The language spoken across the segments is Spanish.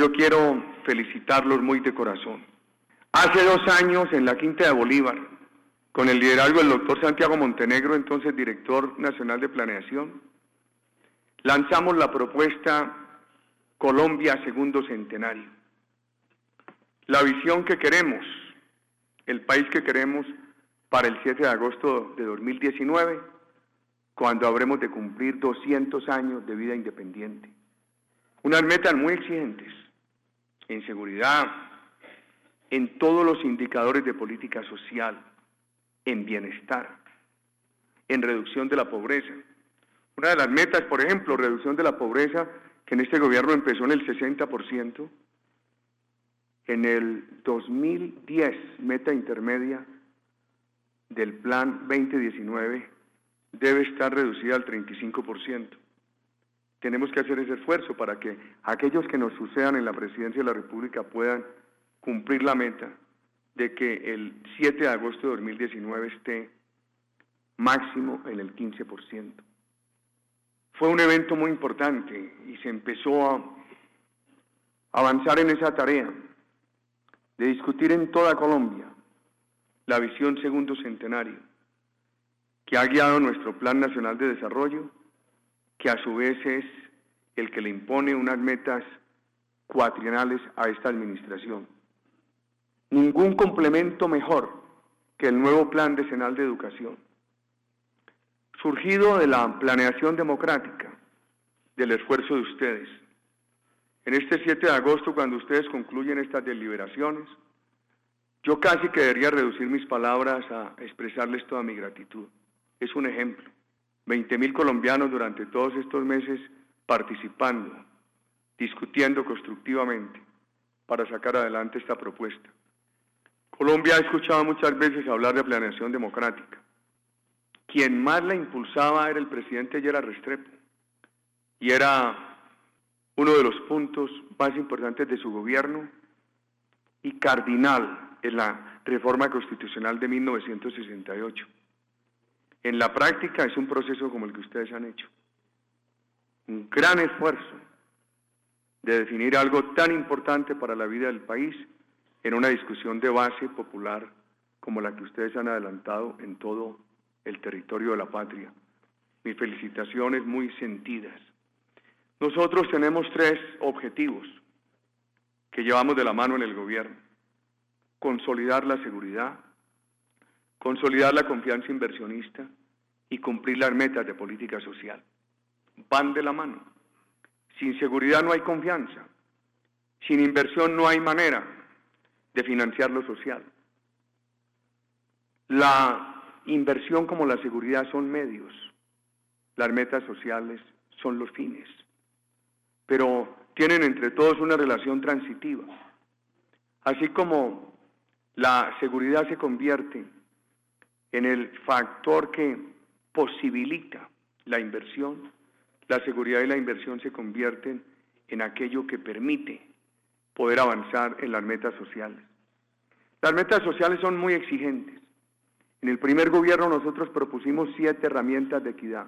yo quiero felicitarlos muy de corazón. Hace 2 años, en la Quinta de Bolívar, con el liderazgo del doctor Santiago Montenegro, entonces director nacional de planeación, lanzamos la propuesta Colombia Segundo Centenario. La visión que queremos, el país que queremos para el 7 de agosto de 2019, cuando habremos de cumplir 200 años de vida independiente. Unas metas muy exigentes en seguridad, en todos los indicadores de política social, en bienestar, en reducción de la pobreza. Una de las metas, por ejemplo, reducción de la pobreza, que en este gobierno empezó en el 60%, en el 2010, meta intermedia del plan 2019, debe estar reducida al 35%. Tenemos que hacer ese esfuerzo para que aquellos que nos sucedan en la presidencia de la República puedan cumplir la meta de que el 7 de agosto de 2019 esté máximo en el 15%. Fue un evento muy importante y se empezó a avanzar en esa tarea de discutir en toda Colombia la visión Segundo Centenario, que ha guiado nuestro Plan Nacional de Desarrollo, que a su vez es el que le impone unas metas cuatrienales a esta administración. Ningún complemento mejor que el nuevo Plan Decenal de Educación, surgido de la planeación democrática, del esfuerzo de ustedes. En este 7 de agosto, cuando ustedes concluyen estas deliberaciones, yo casi que debería reducir mis palabras a expresarles toda mi gratitud. Es un ejemplo. 20.000 colombianos durante todos estos meses participando, discutiendo constructivamente para sacar adelante esta propuesta. Colombia ha escuchado muchas veces hablar de planeación democrática. Quien más la impulsaba era el presidente Gerard Restrepo, y era uno de los puntos más importantes de su gobierno y cardinal en la reforma constitucional de 1968. En la práctica es un proceso como el que ustedes han hecho. Un gran esfuerzo de definir algo tan importante para la vida del país en una discusión de base popular como la que ustedes han adelantado en todo el territorio de la patria. Mis felicitaciones muy sentidas. Nosotros tenemos 3 objetivos que llevamos de la mano en el gobierno: consolidar la seguridad, consolidar la confianza inversionista y cumplir las metas de política social. Van de la mano. Sin seguridad no hay confianza. Sin inversión no hay manera de financiar lo social. La inversión como la seguridad son medios. Las metas sociales son los fines. Pero tienen entre todos una relación transitiva. Así como la seguridad se convierte en el factor que posibilita la inversión, la seguridad y la inversión se convierten en aquello que permite poder avanzar en las metas sociales. Las metas sociales son muy exigentes. En el primer gobierno nosotros propusimos 7 herramientas de equidad.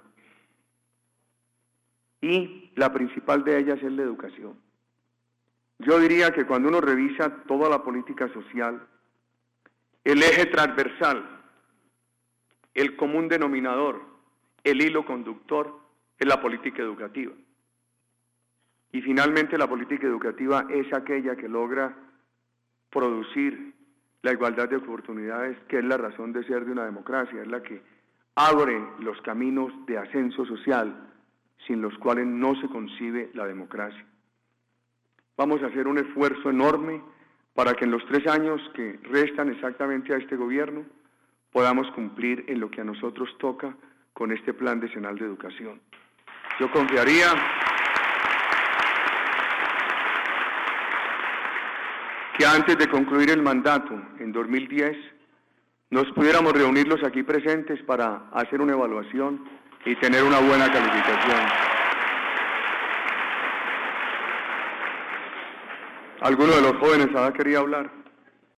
Y la principal de ellas es la educación. Yo diría que cuando uno revisa toda la política social, el eje transversal, el común denominador, el hilo conductor, es la política educativa. Y finalmente la política educativa es aquella que logra producir la igualdad de oportunidades, que es la razón de ser de una democracia, es la que abre los caminos de ascenso social, sin los cuales no se concibe la democracia. Vamos a hacer un esfuerzo enorme para que en los 3 años que restan exactamente a este gobierno podamos cumplir en lo que a nosotros toca con este Plan Decenal de Educación. Yo confiaría que antes de concluir el mandato, en 2010, nos pudiéramos reunir los aquí presentes para hacer una evaluación y tener una buena calificación. ¿Alguno de los jóvenes quería hablar?